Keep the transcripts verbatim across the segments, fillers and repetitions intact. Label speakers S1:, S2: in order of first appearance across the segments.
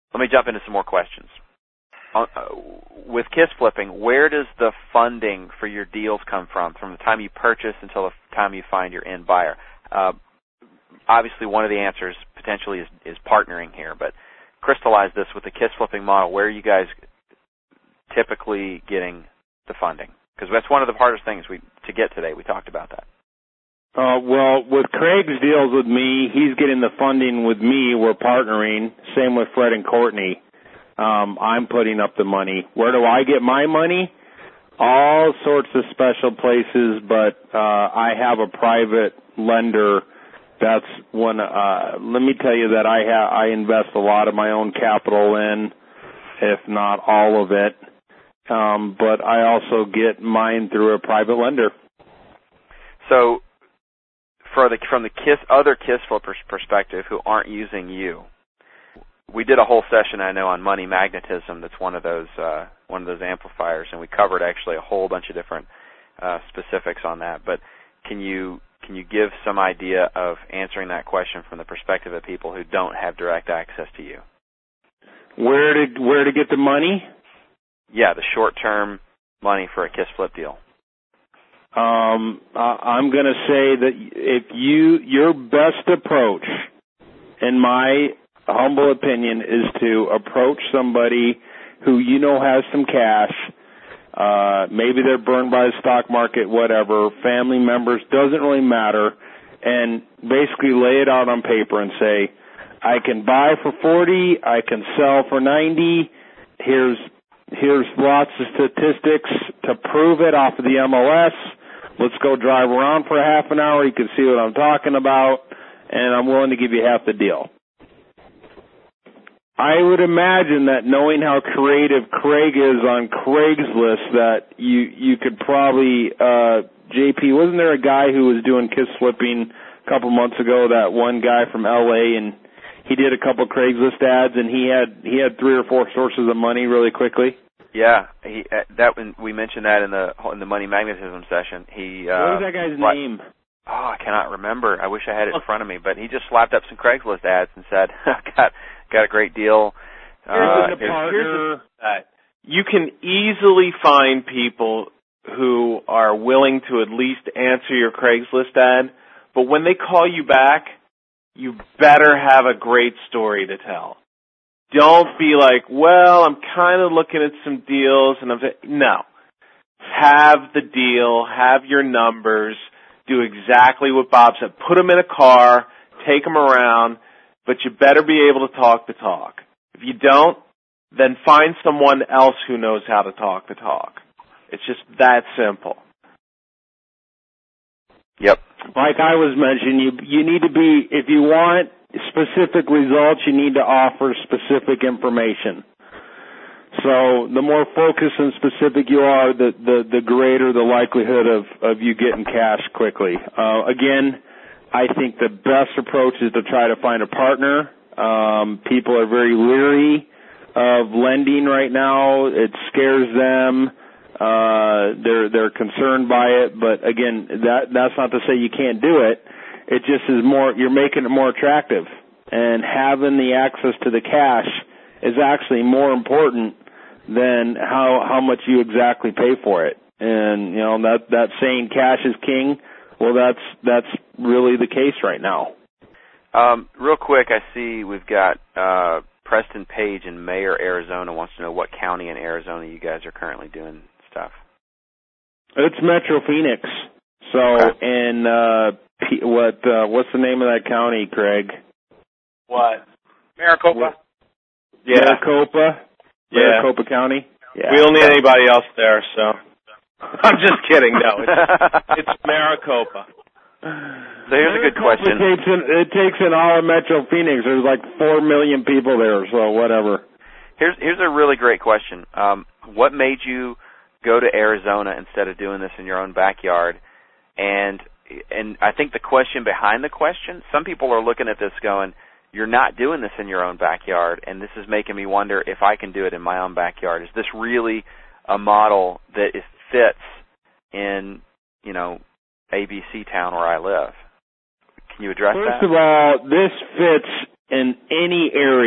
S1: let me jump into some more questions. Uh, with KISS flipping, where does the funding for your deals come from, from the time you purchase until the time you find your end buyer? Uh, obviously, one of the answers potentially is, is partnering here, but crystallize this with the KISS flipping model. Where are you guys typically getting the funding? Because that's one of the hardest things we to get today. We talked about that.
S2: Uh, well, with Craig's deals with me, he's getting the funding with me. We're partnering. Same with Fred and Courtney. Um, I'm putting up the money. Where do I get my money? All sorts of special places, but uh, I have a private lender. That's one. Uh, let me tell you that I ha- I invest a lot of my own capital in, if not all of it. Um, but I also get mine through a private lender.
S1: So, for the from the KISS other KISS flippers perspective who aren't using you, we did a whole session I know on money magnetism. That's one of those uh, one of those amplifiers, and we covered actually a whole bunch of different uh, specifics on that. But can you can you give some idea of answering that question from the perspective of people who don't have direct access to you?
S2: Where to where to get the money?
S1: Yeah, the short-term money for a KISS flip deal.
S2: Um, I'm going to say that if you your best approach, in my humble opinion, is to approach somebody who you know has some cash. Uh, maybe they're burned by the stock market, whatever. Family members, doesn't really matter, and basically lay it out on paper and say, I can buy for forty, I can sell for ninety. Here's Here's lots of statistics to prove it off of the M L S. Let's go drive around for a half an hour. You can see what I'm talking about, and I'm willing to give you half the deal. I would imagine that knowing how creative Craig is on Craigslist, that you you could probably, uh, J P, wasn't there a guy who was doing KISS flipping a couple months ago, that one guy from L A, and he did a couple Craigslist ads, and he had he had three or four sources of money really quickly.
S1: Yeah, he uh, that we mentioned that in the in the money magnetism session. He uh,
S2: what was that guy's
S1: what,
S2: name?
S1: Oh, I cannot remember. I wish I had it in front of me. But he just slapped up some Craigslist ads and said, "got got a great deal."
S3: Here's uh, the partner. Here's the, you can easily find people who are willing to at least answer your Craigslist ad, but when they call you back, you better have a great story to tell. Don't be like, well, I'm kind of looking at some deals, and I'm no. Have the deal, have your numbers, do exactly what Bob said. Put them in a car, take them around, but you better be able to talk the talk. If you don't, then find someone else who knows how to talk the talk. It's just that simple.
S1: Yep.
S2: Like I was mentioning, you you need to be, if you want specific results, you need to offer specific information. So the more focused and specific you are, the the, the greater the likelihood of, of you getting cash quickly. Uh, again, I think the best approach is to try to find a partner. Um, people are very leery of lending right now. It scares them. Uh, they're they're concerned by it, but again, that that's not to say you can't do it. It just is more, you're making it more attractive, and having the access to the cash is actually more important than how how much you exactly pay for it. And you know that that saying, "Cash is king." Well, that's that's really the case right now.
S1: Um, real quick, I see we've got uh, Preston Page in Mayer, Arizona, wants to know what county in Arizona you guys are currently doing stuff.
S2: It's Metro Phoenix. So, okay. in uh, P- what uh, what's the name of that county, Craig?
S3: What?
S4: Maricopa.
S2: What?
S3: Yeah.
S2: Maricopa.
S3: Yeah.
S2: Maricopa County. Yeah.
S3: We don't need anybody else there, so. I'm just kidding. No, it's, it's Maricopa.
S1: So here's a good question.
S2: It takes, an, it takes in all of Metro Phoenix. There's like four million people there, so whatever.
S1: Here's here's a really great question. Um, what made you go to Arizona instead of doing this in your own backyard? And and I think the question behind the question, some people are looking at this going, you're not doing this in your own backyard, and this is making me wonder if I can do it in my own backyard. Is this really a model that is, fits in, you know, A B C town where I live? Can you address
S2: First
S1: that?
S2: of all, this fits in any area.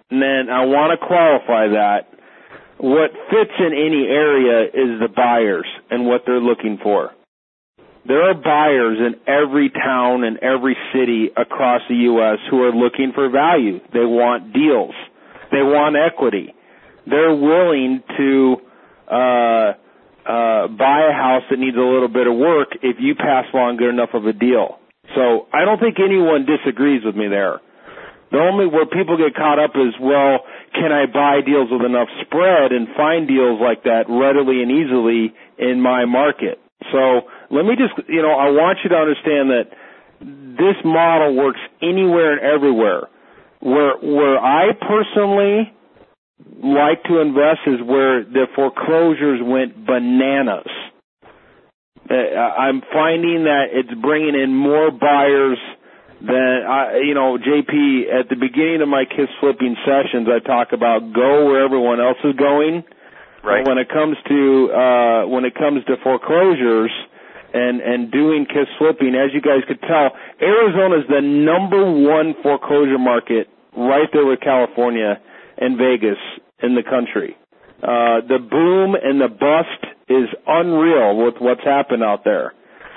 S2: and then I want to qualify that. What fits in any area is the buyers and what they're looking for. There are buyers in every town and every city across the U S who are looking for value. They want deals. They want equity. They're willing to uh, uh, buy a house that needs a little bit of work if you pass along good enough of a deal. So I don't think anyone disagrees with me there. The only where people get caught up is, well, can I buy deals with enough spread and find deals like that readily and easily in my market? So let me just, you know, I want you to understand that this model works anywhere and everywhere. Where where I personally like to invest is where the foreclosures went bananas. Uh, I'm finding that it's bringing in more buyers than, I, you know, J P, at the beginning of my KISS flipping sessions, I talk about go where everyone else is going.
S1: Right.
S2: When it comes to uh, when it comes to foreclosures and and doing KISS flipping, as you guys could tell, Arizona is the number one foreclosure market, right there with California and Vegas in the country. Uh, the boom and the bust is unreal with what's happened out there.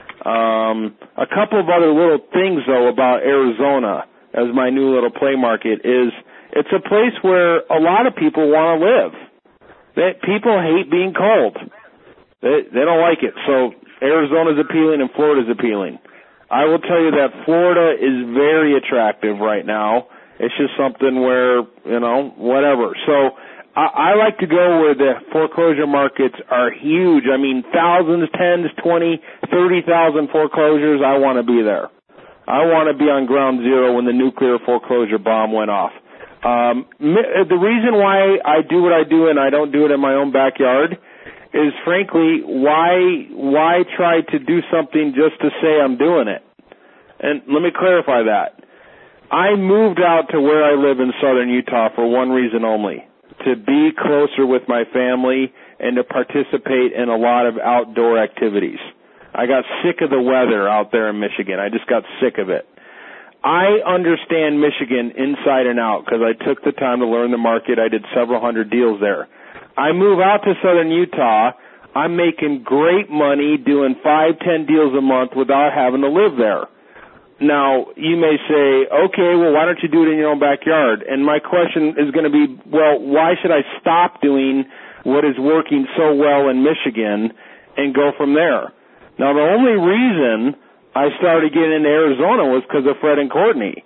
S2: Um, a couple of other little things, though, about Arizona as my new little play market is it's a place where a lot of people want to live. They, people hate being cold. They, they don't like it. So Arizona's appealing and Florida's appealing. I will tell you that Florida is very attractive right now. It's just something where, you know, whatever. So I, I like to go where the foreclosure markets are huge. I mean, thousands, tens, twenty, thirty thousand foreclosures. I want to be there. I want to be on ground zero when the nuclear foreclosure bomb went off. Um, the reason why I do what I do and I don't do it in my own backyard is, frankly, why why try to do something just to say I'm doing it? And let me clarify that. I moved out to where I live in southern Utah for one reason only, to be closer with my family and to participate in a lot of outdoor activities. I got sick of the weather out there in Michigan. I just got sick of it. I understand Michigan inside and out because I took the time to learn the market. I did several hundred deals there. I move out to southern Utah. I'm making great money doing five, ten deals a month without having to live there. Now, you may say, okay, well, why don't you do it in your own backyard? And my question is going to be, well, why should I stop doing what is working so well in Michigan and go from there? Now, the only reason I started getting into Arizona was because of Fred and Courtney.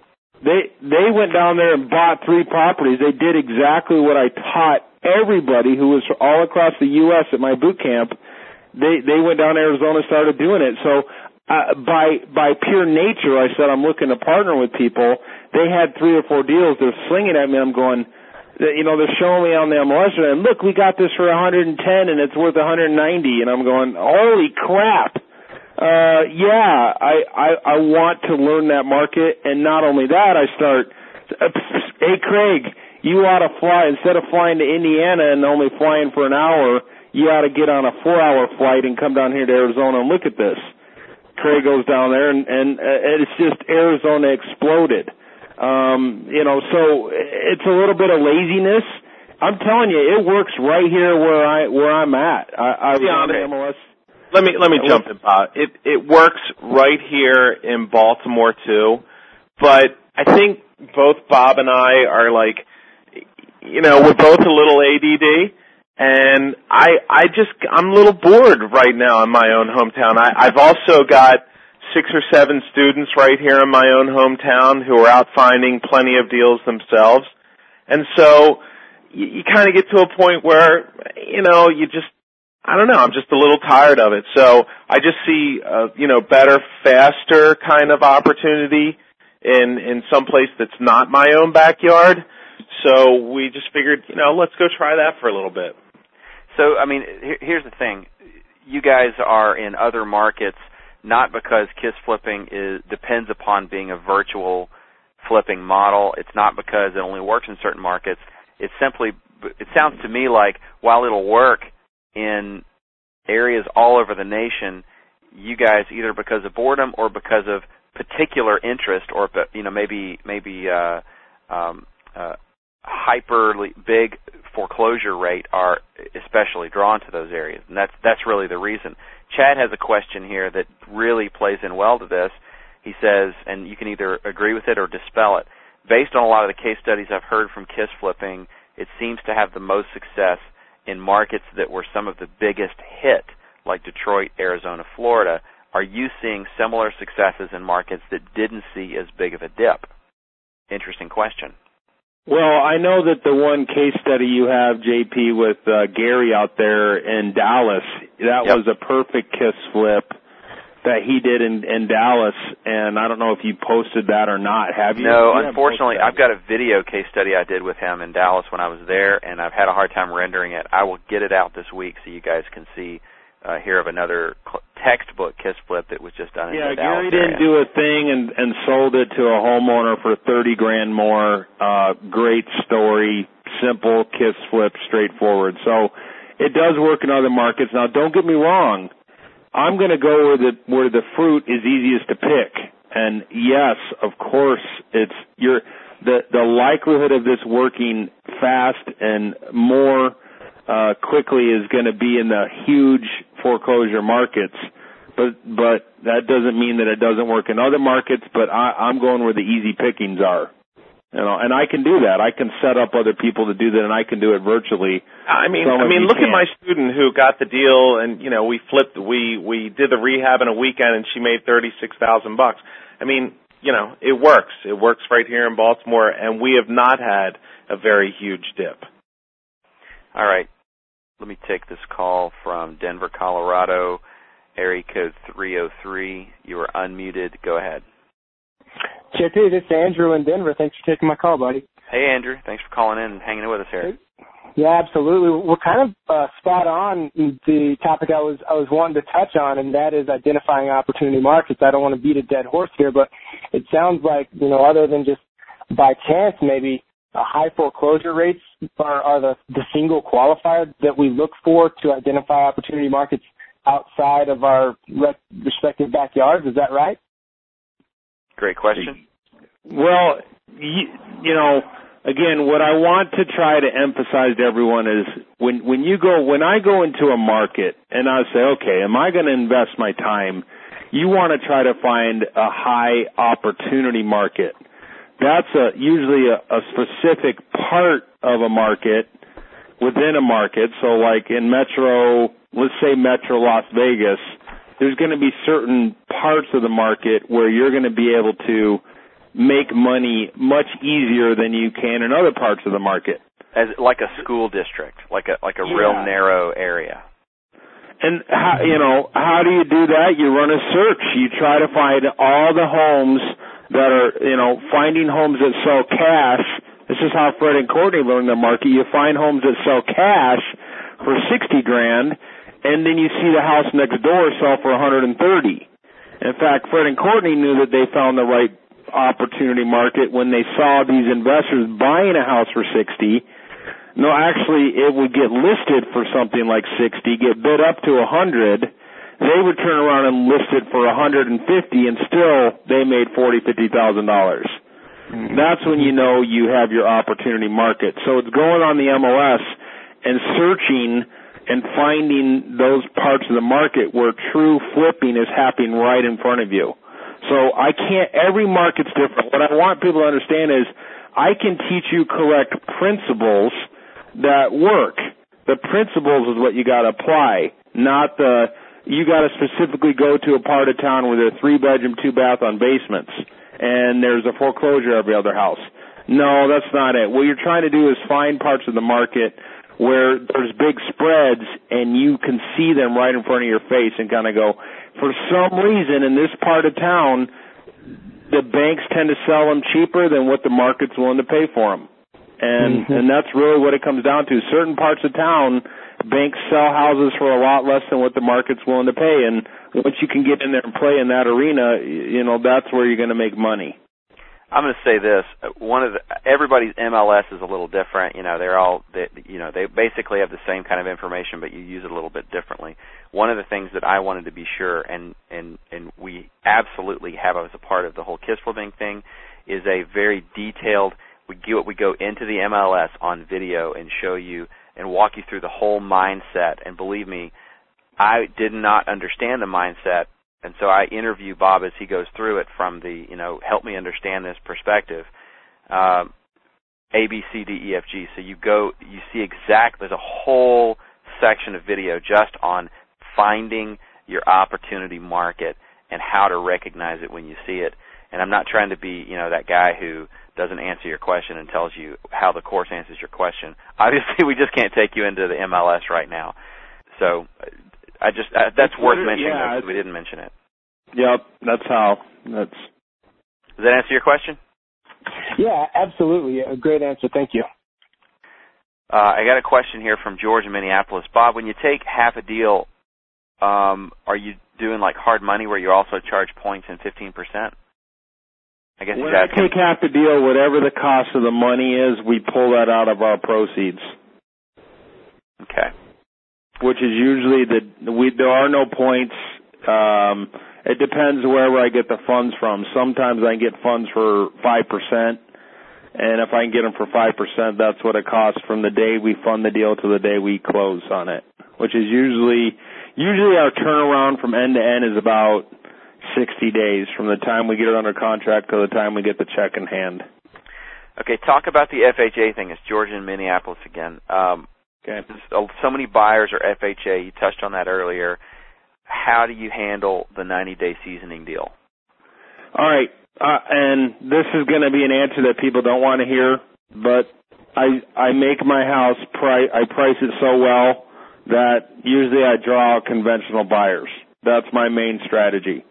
S2: They they went down there and bought three properties. They did exactly what I taught everybody who was all across the U S at my boot camp. They they went down to Arizona and started doing it. So uh, by by pure nature, I said I'm looking to partner with people. They had three or four deals. They're slinging at me. I'm going, you know, they're showing me on the M L S, and look, we got this for one hundred ten, and it's worth one hundred ninety. And I'm going, holy crap. Uh, yeah, I, I, I want to learn that market, and not only that, I start, hey, Craig, you ought to fly, instead of flying to Indiana and only flying for an hour, you ought to get on a four-hour flight and come down here to Arizona and look at this. Craig goes down there, and, and uh, it's just Arizona exploded. Um, you know, so it's a little bit of laziness. I'm telling you, it works right here where, I, where I'm at. I, I was on the M L S.
S3: Let me let me jump in, Bob. It it works right here in Baltimore too, but I think both Bob and I are like, you know, we're both a little A D D, and I I just I'm a little bored right now in my own hometown. I, I've also got six or seven students right here in my own hometown who are out finding plenty of deals themselves, and so you, you kind of get to a point where, you know, you just I don't know. I'm just a little tired of it. So I just see, uh, you know, better, faster kind of opportunity in in some place that's not my own backyard. So we just figured, you know, let's go try that for a little bit.
S1: So, I mean, here's the thing. You guys are in other markets not because KISS flipping is depends upon being a virtual flipping model. It's not because it only works in certain markets. It's simply, it sounds to me like while it'll work in areas all over the nation, you guys, either because of boredom or because of particular interest, or you know maybe maybe uh, um, uh, hyperly big foreclosure rate are especially drawn to those areas, and that's that's really the reason. Chad has a question here that really plays in well to this. He says, and you can either agree with it or dispel it. Based on a lot of the case studies I've heard from KISS flipping, it seems to have the most success in markets that were some of the biggest hit, like Detroit, Arizona, Florida. Are you seeing similar successes in markets that didn't see as big of a dip? Interesting question.
S2: Well, I know that the one case study you have, J P, with uh, Gary out there in Dallas, that yep. was a perfect KISS flip that he did in, in Dallas, and I don't know if you posted that or not. Have you?
S1: No,
S2: you
S1: unfortunately, I've got a video case study I did with him in Dallas when I was there, and I've had a hard time rendering it. I will get it out this week so you guys can see, uh, hear of another cl- textbook KISS flip that was just done in
S2: yeah,
S1: the Dallas
S2: Gary didn't
S1: area.
S2: do a thing and, and sold it to a homeowner for thirty grand more. Uh, great story, simple KISS flip, straightforward. So it does work in other markets. Now, don't get me wrong. I'm going to go where the where the fruit is easiest to pick. And yes, of course, it's your the the likelihood of this working fast and more uh, quickly is going to be in the huge foreclosure markets. But but that doesn't mean that it doesn't work in other markets. But I, I'm going where the easy pickings are. You know, and I can do that. I can set up other people to do that, and I can do it virtually.
S3: I mean,
S2: Some
S3: I mean, look
S2: can't.
S3: at my student who got the deal, and you know, we flipped, we we did the rehab in a weekend, and she made thirty-six thousand bucks. I mean, you know, it works. It works right here in Baltimore, and we have not had a very huge dip.
S1: All right, let me take this call from Denver, Colorado, area code three oh three. You are unmuted. Go ahead.
S4: J P, this is Andrew in Denver. Thanks for taking my call, buddy.
S1: Hey, Andrew. Thanks for calling in and hanging with us here.
S4: Yeah, absolutely. We're kind of uh, spot on the topic I was I was wanting to touch on, and that is identifying opportunity markets. I don't want to beat a dead horse here, but it sounds like, you know, other than just by chance, maybe uh, high foreclosure rates are, are the, the single qualifier that we look for to identify opportunity markets outside of our respective backyards. Is that right?
S1: Great question.
S2: Well, you, you know, again, what I want to try to emphasize to everyone is when, when you go, when I go into a market and I say, okay, am I going to invest my time? You want to try to find a high opportunity market. That's a, usually a, a specific part of a market within a market. So like in Metro, let's say Metro Las Vegas, there's going to be certain parts of the market where you're going to be able to make money much easier than you can in other parts of the market.
S1: As like a school district, like a like a
S2: yeah.
S1: real narrow area.
S2: And how, you know, how do you do that? You run a search. You try to find all the homes that are, you know, finding homes that sell cash. This is how Fred and Courtney learned the market. You find homes that sell cash for sixty grand. And then you see the house next door sell for one hundred thirty. In fact, Fred and Courtney knew that they found the right opportunity market when they saw these investors buying a house for sixty. No, actually, it would get listed for something like sixty, get bid up to one hundred. They would turn around and list it for one hundred fifty, and still they made forty thousand dollars, fifty thousand dollars. Mm-hmm. That's when you know you have your opportunity market. So it's going on the M L S and searching and finding those parts of the market where true flipping is happening right in front of you. So I can't, every market's different. What I want people to understand is I can teach you correct principles that work. The principles is what you got to apply, not the, you got to specifically go to a part of town where there are three bedroom, two bath on basements and there's a foreclosure every other house. No, that's not it. What you're trying to do is find parts of the market where there's big spreads and you can see them right in front of your face and kind of go, for some reason in this part of town, the banks tend to sell them cheaper than what the market's willing to pay for them. And, mm-hmm. and that's really what it comes down to. Certain parts of town, banks sell houses for a lot less than what the market's willing to pay. And once you can get in there and play in that arena, you know, that's where you're going to make money.
S1: I'm going to say this: one of the, everybody's M L S is a little different. You know, they're all, they, you know, they basically have the same kind of information, but you use it a little bit differently. One of the things that I wanted to be sure, and and and we absolutely have as a part of the whole KISS flipping thing, is a very detailed We go, we go into the M L S on video and show you and walk you through the whole mindset. And believe me, I did not understand the mindset, and so I interview Bob as he goes through it from the, you know, help me understand this perspective, uh, A, B, C, D, E, F, G. So you go, you see exactly, there's a whole section of video just on finding your opportunity market and how to recognize it when you see it. And I'm not trying to be, you know, that guy who doesn't answer your question and tells you how the course answers your question. Obviously, we just can't take you into the M L S right now. So I just uh, that's it's worth mentioning yeah, because we didn't mention it.
S2: Yep, that's how. That's.
S1: Does that answer your question?
S4: Yeah, absolutely. A great answer. Thank you.
S1: Uh, I got a question here from George in Minneapolis. Bob, when you take half a deal, um, are you doing like hard money where you also charge points and fifteen percent? I guess
S2: when I take half the deal, whatever the cost of the money is, we pull that out of our proceeds.
S1: Okay.
S2: Which is usually the we there are no points. Um, it depends wherever I get the funds from. Sometimes I can get funds for five percent, and if I can get them for five percent, that's what it costs from the day we fund the deal to the day we close on it. Which is usually usually our turnaround from end to end is about sixty days from the time we get it under contract to the time we get the check in hand.
S1: Okay, talk about the F H A thing. It's George in Minneapolis again. Um,
S2: okay.
S1: So many buyers are F H A. You touched on that earlier. How do you handle the ninety-day seasoning deal?
S2: All right, uh, and this is going to be an answer that people don't want to hear, but I I make my house, pri- I price it so well that usually I draw out conventional buyers. That's my main strategy.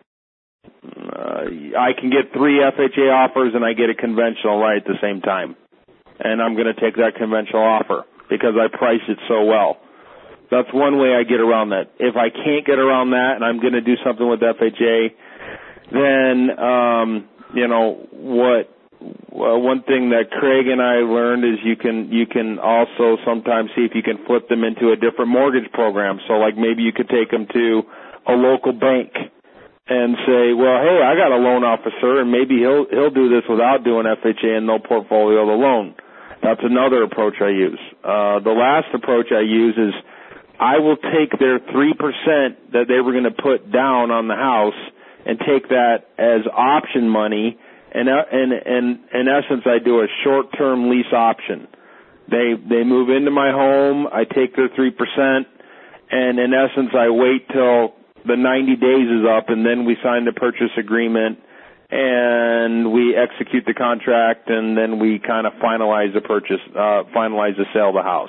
S2: Uh, I can get three F H A offers and I get a conventional right at the same time. And I'm going to take that conventional offer because I price it so well. That's one way I get around that. If I can't get around that and I'm going to do something with F H A, then, um, you know, what, well, one thing that Craig and I learned is you can, you can also sometimes see if you can flip them into a different mortgage program. So like maybe you could take them to a local bank and say, well, hey, I got a loan officer, and maybe he'll he'll do this without doing F H A and no portfolio of the loan. That's another approach I use. Uh, the last approach I use is I will take their three percent that they were going to put down on the house and take that as option money, and and and in essence, I do a short-term lease option. They they move into my home, I take their three percent, and in essence, I wait till the ninety days is up, and then we sign the purchase agreement, and we execute the contract, and then we kind of finalize the purchase, uh, finalize the sale of the house.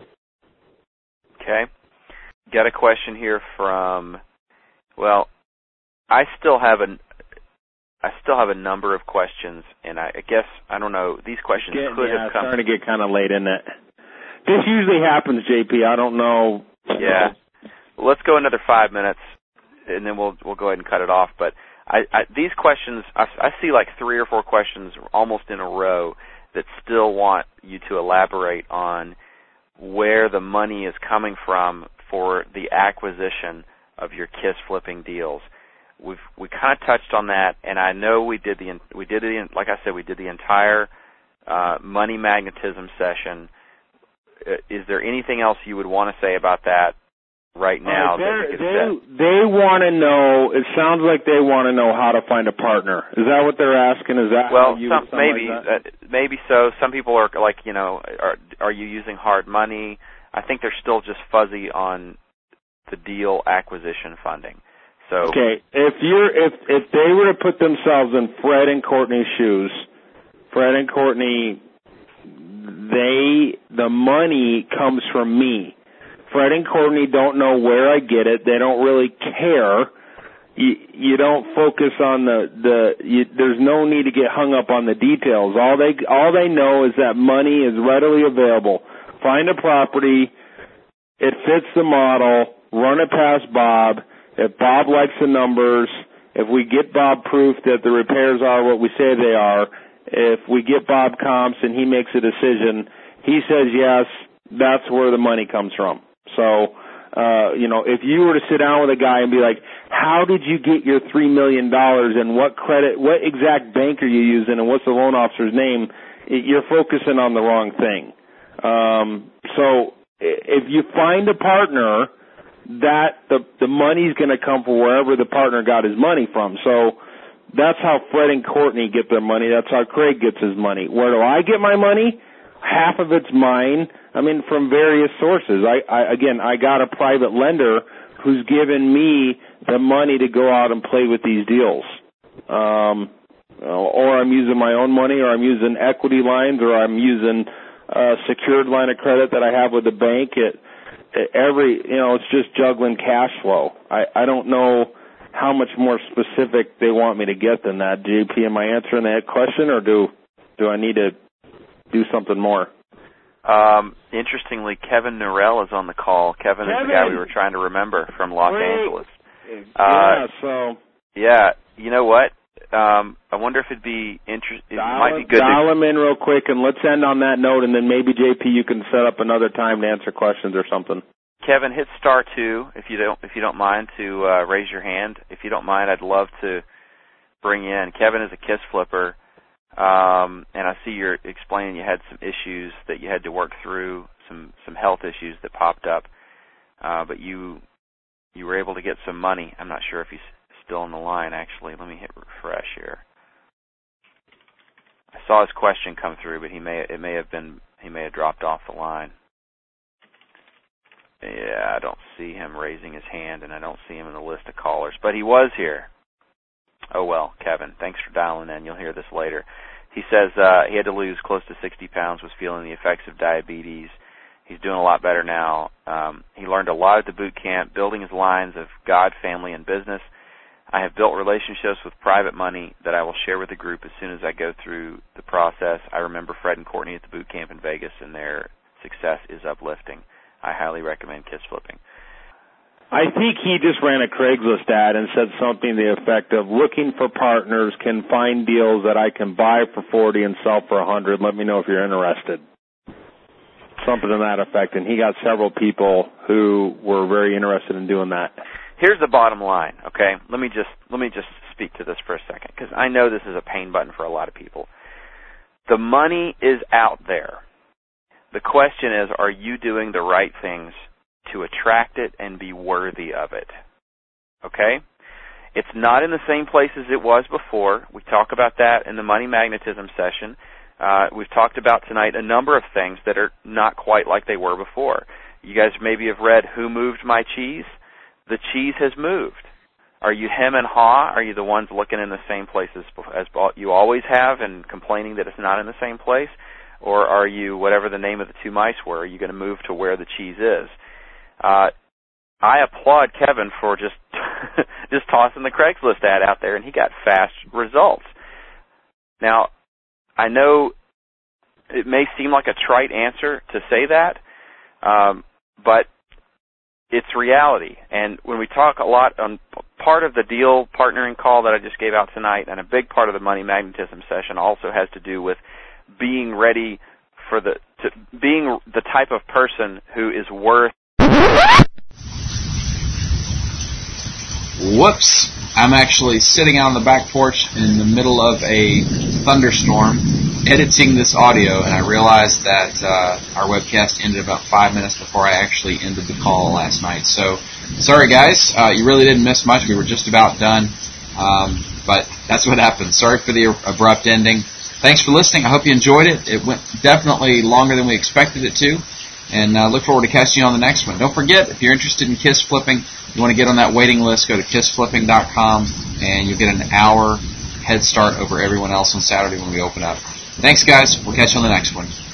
S1: Okay. Got a question here from, well, I still have a, I still have a number of questions, and I, I guess, I don't know, these questions
S2: Getting,
S1: could
S2: yeah,
S1: have come.
S2: It's starting to get kind of late, isn't it? This usually happens, J P. I don't know.
S1: Yeah. Well, let's go another five minutes. And then we'll we'll go ahead and cut it off. But I, I, these questions, I, I see like three or four questions almost in a row that still want you to elaborate on where the money is coming from for the acquisition of your KISS flipping deals. We've we kind of touched on that, and I know we did the we did the like I said we did the entire uh, money magnetism session. Is there anything else you would want to say about that right now?
S2: Uh, they they want to know, it sounds like they want to know how to find a partner. Is that what they're asking? Is that
S1: well,
S2: how you,
S1: some, maybe
S2: like
S1: uh, maybe so. Some people are like, you know, are are you using hard money? I think they're still just fuzzy on the deal acquisition funding. So
S2: okay, if you're if if they were to put themselves in Fred and Courtney's shoes, Fred and Courtney, they the money comes from me. Fred and Courtney don't know where I get it. They don't really care. You, you don't focus on the the. You, there's no need to get hung up on the details. All they all they know is that money is readily available. Find a property. It fits the model. Run it past Bob. If Bob likes the numbers, if we get Bob proof that the repairs are what we say they are, if we get Bob comps and he makes a decision, he says yes. That's where the money comes from. So, uh, you know, if you were to sit down with a guy and be like, how did you get your three million dollars and what credit, what exact bank are you using and what's the loan officer's name? you're focusing on the wrong thing. Um, so if you find a partner, that the the money's going to come from wherever the partner got his money from. So that's how Fred and Courtney get their money. That's how Craig gets his money. Where do I get my money? Half of it's mine. I mean, from various sources. I, I again, I got a private lender who's given me the money to go out and play with these deals. Um, or I'm using my own money, or I'm using equity lines, or I'm using a secured line of credit that I have with the bank. It, it, every, you know, it's just juggling cash flow. I, I don't know how much more specific they want me to get than that. J P, am I answering that question, or do do I need to do something more?
S1: Um, interestingly, Kevin Norell is on the call. Kevin, Kevin is the guy we were trying to remember from Los
S2: Great.
S1: Angeles.
S2: Yeah,
S1: uh,
S2: so.
S1: Yeah, you know what? Um, I wonder if it'd be interesting. It
S2: dial,
S1: might be good
S2: dial
S1: to
S2: him in real quick, and let's end on that note, and then maybe, J P, you can set up another time to answer questions or something.
S1: Kevin, hit star two if you don't if you don't mind to uh, raise your hand. If you don't mind, I'd love to bring you in. Kevin is a KISS flipper, um, and I see you're explaining you had some issues that you had to work through, some some health issues that popped up, uh, but you you were able to get some money. I'm not sure if he's still on the line, actually. Let me hit refresh here. I saw his question come through, but he may it may have been he may have dropped off the line. Yeah, I don't see him raising his hand, and I don't see him in the list of callers, but he was here. Oh well, Kevin, thanks for dialing in. You'll hear this later. He says uh, he had to lose close to sixty pounds, was feeling the effects of diabetes. He's doing a lot better now. Um, he learned a lot at the boot camp, building his lines of God, family, and business. I have built relationships with private money that I will share with the group as soon as I go through the process. I remember Fred and Courtney at the boot camp in Vegas, and their success is uplifting. I highly recommend KISS flipping.
S2: I think he just ran a Craigslist ad and said something to the effect of, looking for partners, can find deals that I can buy for forty and sell for one hundred. Let me know if you're interested. Something to that effect. And he got several people who were very interested in doing that.
S1: Here's the bottom line, okay? Let me just let me just speak to this for a second, because I know this is a pain button for a lot of people. The money is out there. The question is, are you doing the right things to attract it and be worthy of it? Okay? It's not in the same place as it was before. We talk about that in the money magnetism session. Uh, we've talked about tonight a number of things that are not quite like they were before. You guys maybe have read Who Moved My Cheese? The cheese has moved. Are you hem and haw? Are you the ones looking in the same place as, as you always have and complaining that it's not in the same place? Or are you, whatever the name of the two mice were, are you going to move to where the cheese is? Uh, I applaud Kevin for just just tossing the Craigslist ad out there, and he got fast results. Now, I know it may seem like a trite answer to say that, um, but it's reality. And when we talk a lot on part of the deal partnering call that I just gave out tonight, and a big part of the money magnetism session also has to do with being ready for the, to, being the type of person who is worth.
S5: Whoops. I'm actually sitting out on the back porch in the middle of a thunderstorm editing this audio, and I realized that uh, our webcast ended about five minutes before I actually ended the call last night. So, sorry guys, uh, you really didn't miss much. We were just about done, um, but that's what happened. Sorry for the abrupt ending. Thanks for listening. I hope you enjoyed it. It went definitely longer than we expected it to, and uh, look forward to catching you on the next one. Don't forget, if you're interested in KISS flipping, you want to get on that waiting list, go to kiss flipping dot com, and you'll get an hour head start over everyone else on Saturday when we open up. Thanks, guys. We'll catch you on the next one.